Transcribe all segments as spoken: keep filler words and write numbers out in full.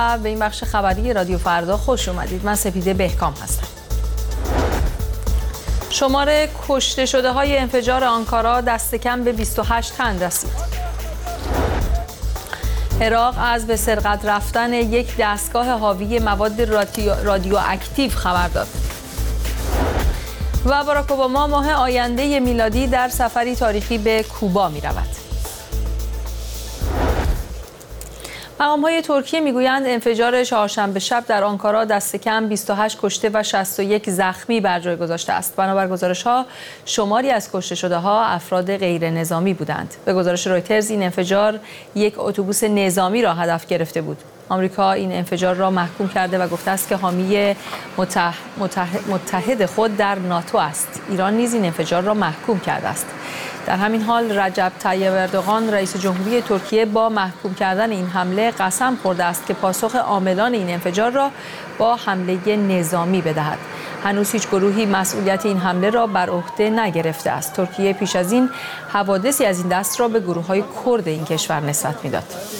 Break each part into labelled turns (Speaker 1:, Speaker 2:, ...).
Speaker 1: و به این بخش خبری رادیو فردا خوش اومدید. من سپیده بهکام هستم. شمار کشته شده های انفجار آنکارا دست کم به بیست و هشت تن رسید. عراق از به سرقت رفتن یک دستگاه حاوی مواد رادیواکتیو خبر داد. و باراک اوباما ماه آینده میلادی در سفری تاریخی به کوبا می رود. مقام‌های ترکیه میگویند انفجار چهارشنبه شب در آنکارا دست کم بیست و هشت کشته و شصت و یک زخمی بر جای گذاشته است. بنابر گزارش‌ها شماری از کشته شده‌ها افراد غیر نظامی بودند. به گزارش رویترز این انفجار یک اتوبوس نظامی را هدف گرفته بود. آمریکا این انفجار را محکوم کرده و گفته است که حامی متح... متح... متحد خود در ناتو است. ایران نیز این انفجار را محکوم کرده است. در همین حال رجب طیب اردوغان رئیس جمهوری ترکیه با محکوم کردن این حمله قسم خورده است که پاسخ عاملان این انفجار را با حمله نظامی بدهد. هنوز هیچ گروهی مسئولیت این حمله را بر عهده نگرفته است. ترکیه پیش از این حوادثی از این دست را به گروه‌های کرد این کشور نسبت می‌داد.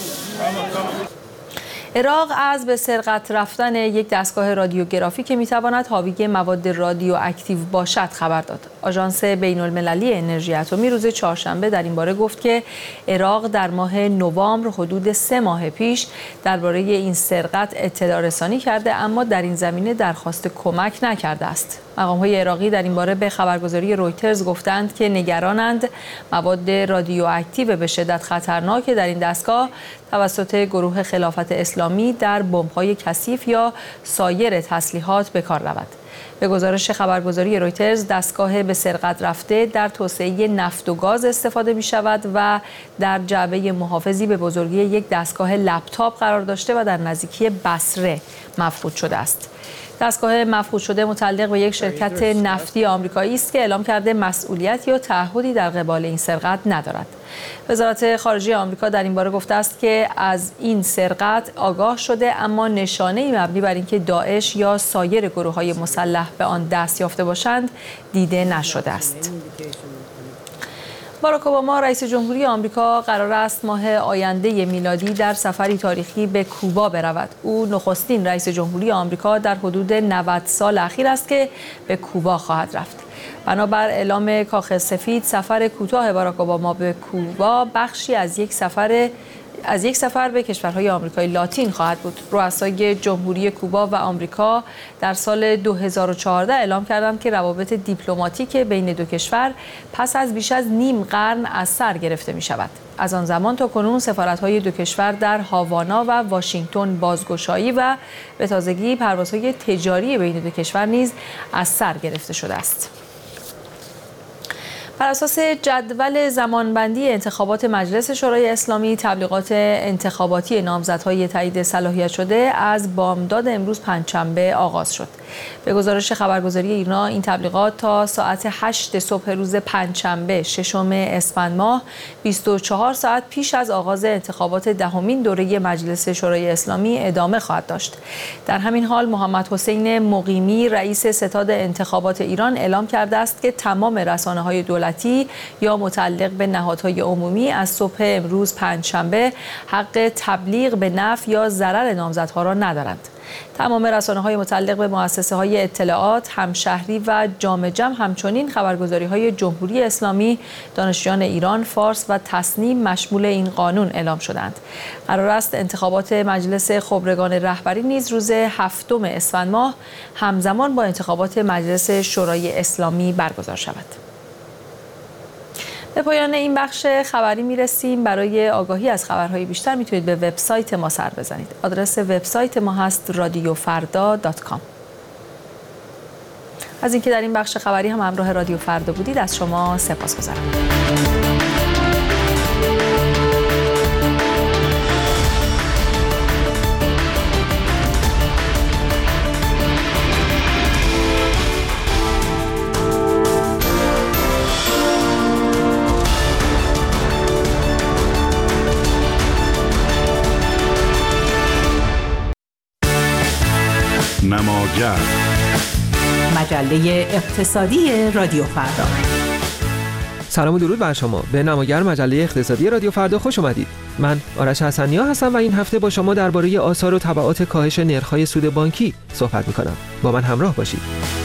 Speaker 1: عراق از به سرقت رفتن یک دستگاه رادیوگرافی که میتواند حاوی مواد رادیواکتیو باشد خبر داد. آژانس بین المللی انرژی اتمی روز چهارشنبه در این باره گفت که عراق در ماه نوامبر حدود سه ماه پیش درباره این سرقت اطلاع رسانی کرده اما در این زمینه درخواست کمک نکرده است. مقام‌های عراقی در این باره به خبرگزاری رویترز گفتند که نگرانند مواد رادیواکتیو به شدت خطرناک در این دستگاه توسط گروه خلافت اسلامی در بمب‌های کثیف یا سایر تسلیحات به کار رود. به گزارش خبرگزاری رویترز دستگاه به سرقت رفته در توسعه نفت و گاز استفاده می شود و در جعبه محافظی به بزرگی یک دستگاه لپتاپ قرار داشته و در نزدیکی بصره مفقود شده است. دستگاه مفقود شده متعلق به یک شرکت نفتی آمریکایی است که اعلام کرده مسئولیت یا تعهدی در قبال این سرقت ندارد. وزارت خارجه آمریکا در این باره گفته است که از این سرقت آگاه شده اما نشانه‌ای مبنی بر اینکه داعش یا سایر گروه‌های مسلح به آن دست یافته باشند دیده نشده است. باراک اوباما رئیس جمهوری آمریکا قرار است ماه آینده میلادی در سفری تاریخی به کوبا برود. او نخستین رئیس جمهوری آمریکا در حدود نود سال اخیر است که به کوبا خواهد رفت. بنابر اعلام کاخ سفید سفر کوتاه باراک اوباما به کوبا بخشی از یک سفر از یک سفر به کشورهای آمریکای لاتین خواهد بود. رؤسای جمهوری کوبا و آمریکا در سال دو هزار و چهارده اعلام کردند که روابط دیپلماتیک بین دو کشور پس از بیش از نیم قرن از سر گرفته می شود. از آن زمان تا کنون سفارت‌های دو کشور در هاوانا و واشنگتن بازگشایی و به تازگی پروازهای تجاری بین دو کشور نیز از سر گرفته شده است. بر اساس جدول زمانبندی انتخابات مجلس شورای اسلامی تبلیغات انتخاباتی نامزدهای تایید صلاحیت شده از بامداد امروز پنجشنبه آغاز شد. به گزارش خبرگزاری ایرنا این تبلیغات تا ساعت هشت صبح روز پنجشنبه ششم اسفند ماه بیست و چهار ساعت پیش از آغاز انتخابات دهمین دوره مجلس شورای اسلامی ادامه خواهد داشت. در همین حال محمد حسین مقیمی رئیس ستاد انتخابات ایران اعلام کرده است که تمام رسانه‌های دولتی یا متعلق به نهادهای عمومی از صبح امروز پنجشنبه حق تبلیغ به نفع یا ضرر نامزدها را ندارند. تمام رسانه‌های متعلق به مؤسسه‌های اطلاعات، همشهری و جام جم همچنین خبرگزاری‌های جمهوری اسلامی، دانشجویان ایران، فارس و تصنیم مشمول این قانون اعلام شدند. قرار است انتخابات مجلس خبرگان رهبری نیز روز هفتم اسفند ماه همزمان با انتخابات مجلس شورای اسلامی برگزار شود. به پایان این بخش خبری میرسیم. برای آگاهی از خبرهای بیشتر میتونید به وبسایت ما سر بزنید. آدرس وبسایت ما هست رادیو فردا دات کام. از اینکه در این بخش خبری هم همراه رادیو فردا بودید از شما سپاسگزارم.
Speaker 2: نماگرد، مجله اقتصادی رادیو فردا. سلام و درود بر شما. به نماگر مجله اقتصادی رادیو فردا خوش اومدید. من آرش حسنیا هستم و این هفته با شما درباره آثار و تبعات کاهش نرخ‌های سود بانکی صحبت می‌کنم. با من همراه باشید.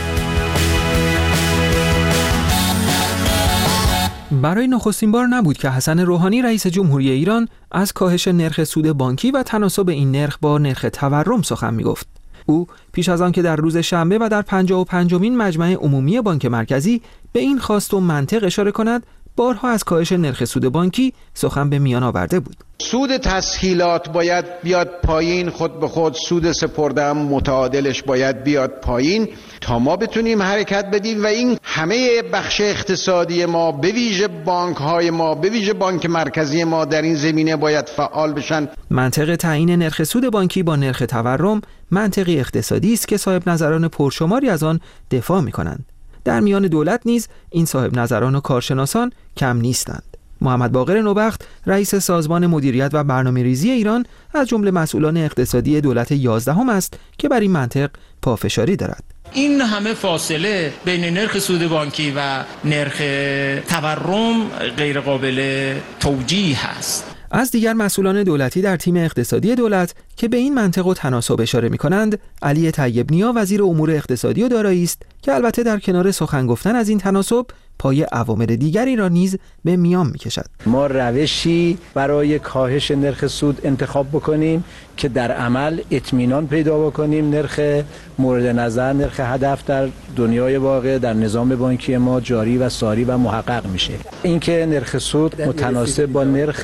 Speaker 2: برای نخستین بار نبود که حسن روحانی رئیس جمهوری ایران از کاهش نرخ سود بانکی و تناسب این نرخ با نرخ تورم سخن می‌گفت. او پیش از آن که در روز شنبه و در پنجاه و پنجمین مجمع عمومی بانک مرکزی به این خواست و منطق اشاره کند، بارها از کاهش نرخ سود بانکی سخن به میان آورده بود.
Speaker 3: سود تسهیلات باید بیاد پایین، خود به خود سود سپرده هم متعادلش باید بیاد پایین تا ما بتونیم حرکت بدیم و این همه بخش اقتصادی ما به ویژه بانک های ما به ویژه بانک مرکزی ما در این زمینه باید فعال بشن.
Speaker 2: منطق تعیین نرخ سود بانکی با نرخ تورم منطقی اقتصادی است که صاحب نظران پرشماری از آن دفاع می‌کنند. در میان دولت نیز این صاحب نظران و کارشناسان کم نیستند. محمد باقر نوبخت رئیس سازمان مدیریت و برنامه‌ریزی ایران از جمله مسئولان اقتصادی دولت یازدهم است که بر این منطق پافشاری دارد.
Speaker 4: این همه فاصله بین نرخ سود بانکی و نرخ تورم غیر قابل توجیه است.
Speaker 2: از دیگر مسئولان دولتی در تیم اقتصادی دولت که به این منطق و تناسب اشاره می‌کنند، علی طیب نیا وزیر امور اقتصادی و دارایی است که البته در کنار سخن گفتن از این تناسب پای عوامل دیگری را نیز به میان می‌کشد.
Speaker 5: ما روشی برای کاهش نرخ سود انتخاب بکنیم که در عمل اطمینان پیدا بکنیم نرخ مورد نظر، نرخ هدف در دنیای واقع در نظام بانکی ما جاری و ساری و محقق میشه. اینکه نرخ سود متناسب با نرخ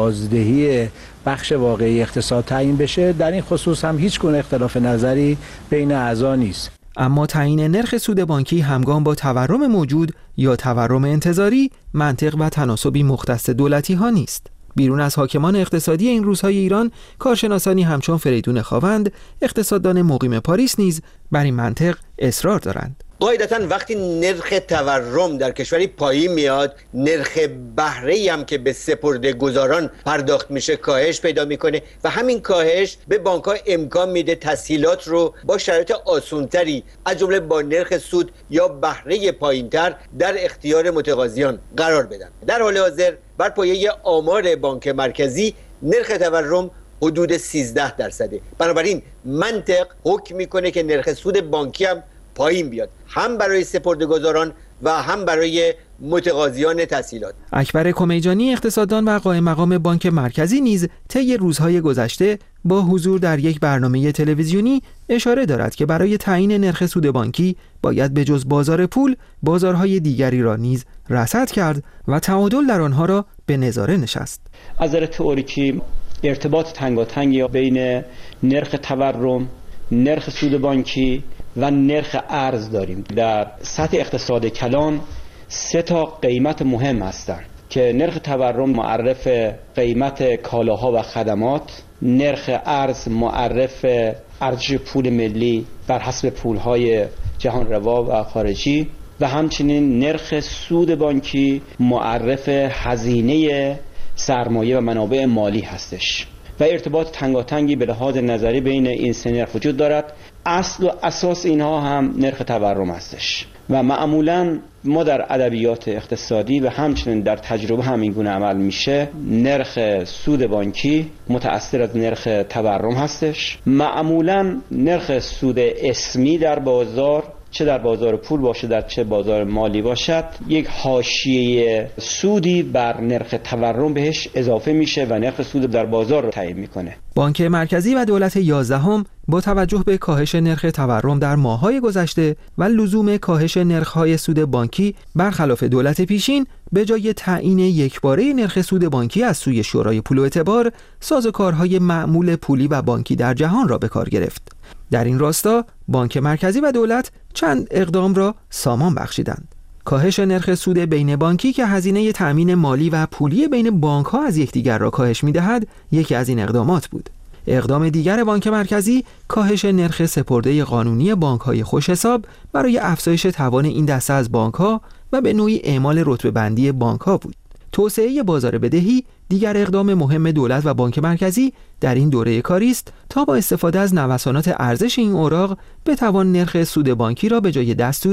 Speaker 5: بازدهی بخش واقعی اقتصاد تعیین بشه، در این خصوص هم هیچ گونه اختلاف نظری بین اعضا نیست.
Speaker 2: اما تعیین نرخ سود بانکی همگام با تورم موجود یا تورم انتظاری منطق و تناسبی مختص دولتی ها نیست. بیرون از حاکمان اقتصادی این روزهای ایران، کارشناسانی همچون فریدون خاوند، اقتصاددان مقیم پاریس نیز بر این منطق اصرار دارند.
Speaker 6: قاعدتاً وقتی نرخ تورم در کشوری پایین میاد، نرخ بهره‌ای هم که به سپرده گذاران پرداخت میشه کاهش پیدا میکنه و همین کاهش به بانک‌ها امکان میده تسهیلات رو با شرایط آسان‌تری از جمله با نرخ سود یا بهره پایینتر در اختیار متقاضیان قرار بدن. در حال حاضر بر پایه آمار بانک مرکزی نرخ تورم حدود سیزده درصده. بنابراین منطق حکم میکنه که نرخ سود بانکی هم پایین بیاد، هم برای سپرده‌گذاران و هم برای متقاضیان تسهیلات.
Speaker 2: اکبر کمیجانی اقتصاددان و قائم مقام بانک مرکزی نیز طی روزهای گذشته با حضور در یک برنامه تلویزیونی اشاره دارد که برای تعیین نرخ سود بانکی باید به جز بازار پول بازارهای دیگری را نیز رصد کرد و تعادل در آنها را به نظاره نشست.
Speaker 7: از نظر تئوریکی ارتباط تنگاتنگی بین نرخ تورم، نرخ سود بانکی و نرخ ارز داریم. در سطح اقتصاد کلان سه تا قیمت مهم هستند که نرخ تورم معرف قیمت کالاها و خدمات، نرخ ارز معرف ارزش پول ملی بر حسب پولهای جهان روا و خارجی و همچنین نرخ سود بانکی معرف هزینه سرمایه و منابع مالی هستش و ارتباط تنگاتنگی به لحاظ نظری بین این سه نرخ وجود دارد. اصل و اساس اینها هم نرخ تورم هستش و معمولا ما در ادبیات اقتصادی و همچنین در تجربه هم این گونه عمل میشه. نرخ سود بانکی متأثر از نرخ تورم هستش. معمولا نرخ سود اسمی در بازار، چه در بازار پول باشه در چه بازار مالی باشد، یک حاشیه سودی بر نرخ تورم بهش اضافه میشه و نرخ سود در بازار رو تعیین میکنه.
Speaker 2: بانک مرکزی و دولت یازدهم با توجه به کاهش نرخ تورم در ماه‌های گذشته و لزوم کاهش نرخ‌های سود بانکی برخلاف دولت پیشین، به جای تعیین یکباره نرخ سود بانکی از سوی شورای پول و اعتبار، سازوکارهای معمول پولی و بانکی در جهان را به کار گرفت. در این راستا بانک مرکزی و دولت چند اقدام را سامان بخشیدند. کاهش نرخ سود بین بانکی که هزینه تأمین مالی و پولی بین بانک‌ها از یکدیگر را کاهش می‌دهد، یکی از این اقدامات بود. اقدام دیگر بانک مرکزی کاهش نرخ سپرده قانونی بانک‌های خوش‌حساب برای افزایش توان این دسته از بانک‌ها و به نوعی اعمال رتبه بندی بانک‌ها بود. توسعه بازار بدهی دیگر اقدام مهم دولت و بانک مرکزی در این دوره کاری است تا با استفاده از نوسانات ارزش این اوراق بتوان نرخ سود بانکی را به جای دستوری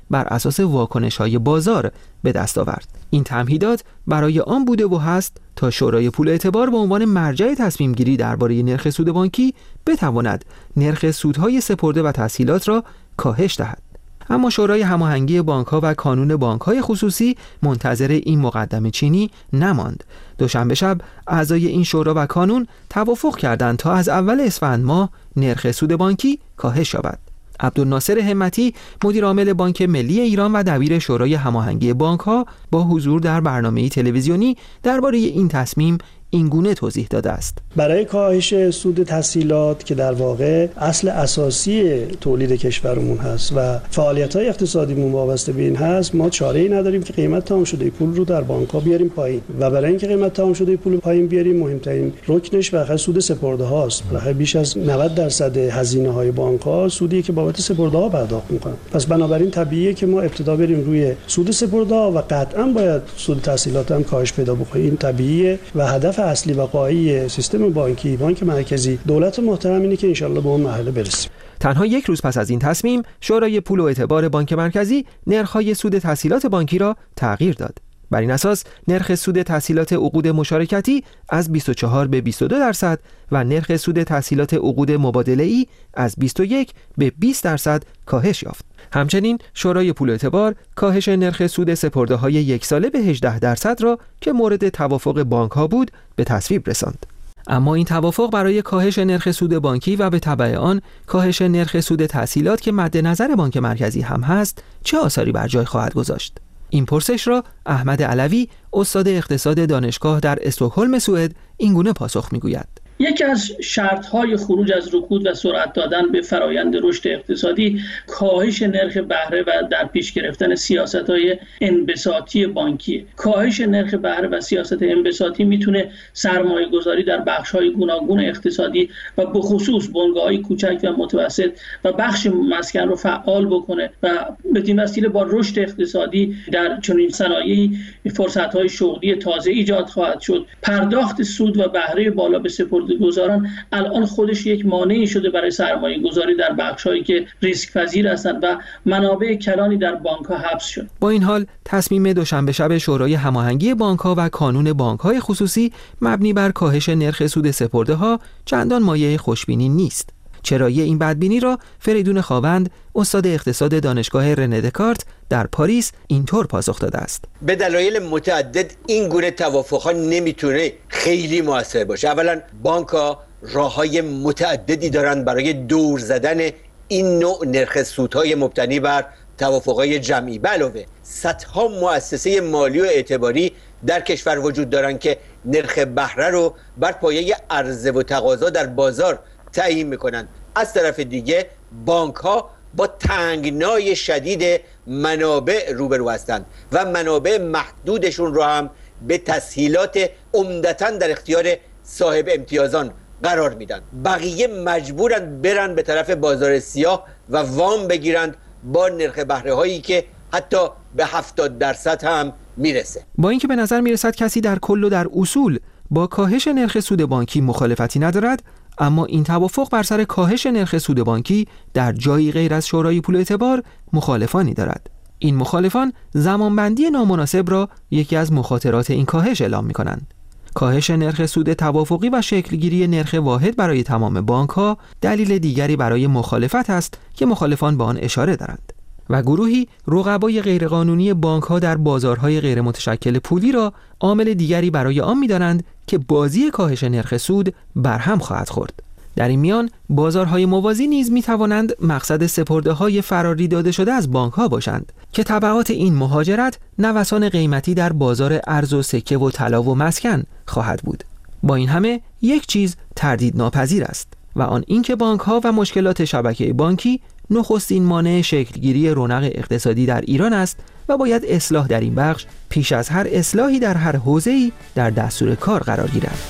Speaker 2: بر اساس واکنش‌های بازار به دست آورد. این تمهیدات برای آن بوده و هست تا شورای پول اعتبار به عنوان مرجع تصمیم گیری درباره نرخ سود بانکی بتواند نرخ سودهای سپرده و تسهیلات را کاهش دهد. اما شورای هماهنگی بانک‌ها و کانون بانک‌های خصوصی منتظر این مقدمه چینی نماند. دوشنبه شب اعضای این شورا و کانون توافق کردند تا از اول اسفند ماه نرخ سود بانکی کاهش یابد. عبدالناصر همتی مدیر عامل بانک ملی ایران و دبیر شورای هماهنگی بانک‌ها با حضور در برنامه تلویزیونی درباره این تصمیم این گونه توضیح داده است.
Speaker 8: برای کاهش سود تسهیلات که در واقع اصل اساسی تولید کشورمون هست و فعالیت‌های اقتصادیمون وابسته به این هست، ما چاره‌ای نداریم که قیمت تمام شده پول رو در بانک‌ها بیاریم پایین و برای اینکه قیمت تمام شده پول پایین بیاریم مهمترین رکنش واقعا سود سپرده هاست. واقعا بیش از نود درصد هزینه‌های بانک‌ها سودی که بابت سپرده ها پرداخت می‌کنن. پس بنابراین طبیعیه که ما ابتدا بریم روی سود سپرده ها و قطعاً باید سود تسهیلات هم کاهش پیدا بکنه. این طبیعیه و هدف اصلی و قایی سیستم بانکی، بانک مرکزی، دولت محترم اینه که انشالله به اون مرحله برسیم.
Speaker 2: تنها یک روز پس از این تصمیم، شورای پول و اعتبار بانک مرکزی نرخ‌های سود تسهیلات بانکی را تغییر داد. بر این اساس نرخ سود تسهیلات عقود مشارکتی از بیست و چهار به بیست و دو درصد و نرخ سود تسهیلات عقود مبادله‌ای از بیست و یک به بیست درصد کاهش یافت. همچنین شورای پول و اعتبار کاهش نرخ سود سپرده‌های یک ساله به هجده درصد را که مورد توافق بانک‌ها بود به تصویب رساند. اما این توافق برای کاهش نرخ سود بانکی و به تبع آن کاهش نرخ سود تسهیلات که مد نظر بانک مرکزی هم هست چه آثاری بر جای خواهد گذاشت؟ این پرسش را احمد علوی استاد اقتصاد دانشگاه در استکهلم سوئد اینگونه پاسخ می‌گوید.
Speaker 9: یکی از شرط‌های خروج از رکود و سرعت دادن به فرایند رشد اقتصادی کاهش نرخ بهره و در پیش گرفتن سیاست‌های انبساطی بانکی. کاهش نرخ بهره و سیاست انبساطی میتونه سرمایه‌گذاری در بخش‌های گوناگون اقتصادی و به خصوص بنگاه‌های کوچک و متوسط و بخش مسکن رو فعال بکنه و بدین وسیله با رشد اقتصادی در چنین صنایعی فرصت‌های شغلی تازه ایجاد خواهد شد. پرداخت سود و بهره بالا به سپرده گذاران الان خودش یک مانعی شده برای سرمایه گذاری در بخش‌هایی که ریسک پذیر هستند و منابع کلانی در بانک‌ها حبس شد.
Speaker 2: با این حال تصمیم دوشنبه شب شورای هماهنگی بانک‌ها و کانون بانک‌های خصوصی مبنی بر کاهش نرخ سود سپرده‌ها چندان مایه خوشبینی نیست. چرایی این بدبینی را فریدون خاوند استاد اقتصاد دانشگاه رنه دکارت در پاریس اینطور پاسخ داده است.
Speaker 6: به دلایل متعدد این گونه توافق‌ها نمیتونه خیلی موثر باشه. اولا بانک‌ها راه‌های متعددی دارن برای دور زدن این نوع نرخ سودهای مبتنی بر توافق‌های جمعی. به علاوه صدها مؤسسه مالی و اعتباری در کشور وجود دارن که نرخ بهره رو بر پایه عرضه و تقاضا در بازار تعیین میکنن. از طرف دیگه بانک ها با تنگنای شدید منابع روبرو هستند و منابع محدودشون رو هم به تسهیلات عمدتاً در اختیار صاحب امتیازان قرار میدن. بقیه مجبورن برن به طرف بازار سیاه و وام بگیرند با نرخ بهره هایی که حتی به هفتاد درصد هم میرسه.
Speaker 2: با اینکه به نظر میرسد کسی در کل و در اصول با کاهش نرخ سود بانکی مخالفتی ندارد، اما این توافق بر سر کاهش نرخ سود بانکی در جایی غیر از شورای پول اعتبار مخالفانی دارد. این مخالفان زمانبندی نامناسب را یکی از مخاطرات این کاهش اعلام می‌کنند. کاهش نرخ سود توافقی و شکلگیری نرخ واحد برای تمام بانک‌ها دلیل دیگری برای مخالفت است که مخالفان به آن اشاره دارند. و گروهی رقبای غیرقانونی بانک‌ها در بازارهای غیر متشکل پولی را عامل دیگری برای آن می‌دانند که بازی کاهش نرخ سود برهم خواهد خورد. در این میان بازارهای موازی نیز می‌توانند مقصد سپرده‌های فراری داده شده از بانک‌ها باشند که تبعات این مهاجرت نوسان قیمتی در بازار ارز و سکه و طلا و مسکن خواهد بود. با این همه یک چیز تردید ناپذیر است و آن اینکه بانک‌ها و مشکلات شبکه بانکی نخستین مانع شکلگیری رونق اقتصادی در ایران است و باید اصلاح در این بخش پیش از هر اصلاحی در هر حوزه‌ای در دستور کار قرار گیرد.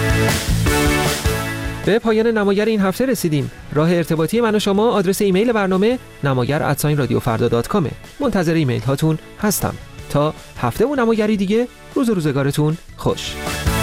Speaker 2: به پایان نماگر این هفته رسیدیم. راه ارتباطی من و شما آدرس ایمیل برنامه نماگر ات رادیو فردا دات کام. منتظر ایمیل هاتون هستم. تا هفته و نماگری دیگه، روز و روزگارتون خوش.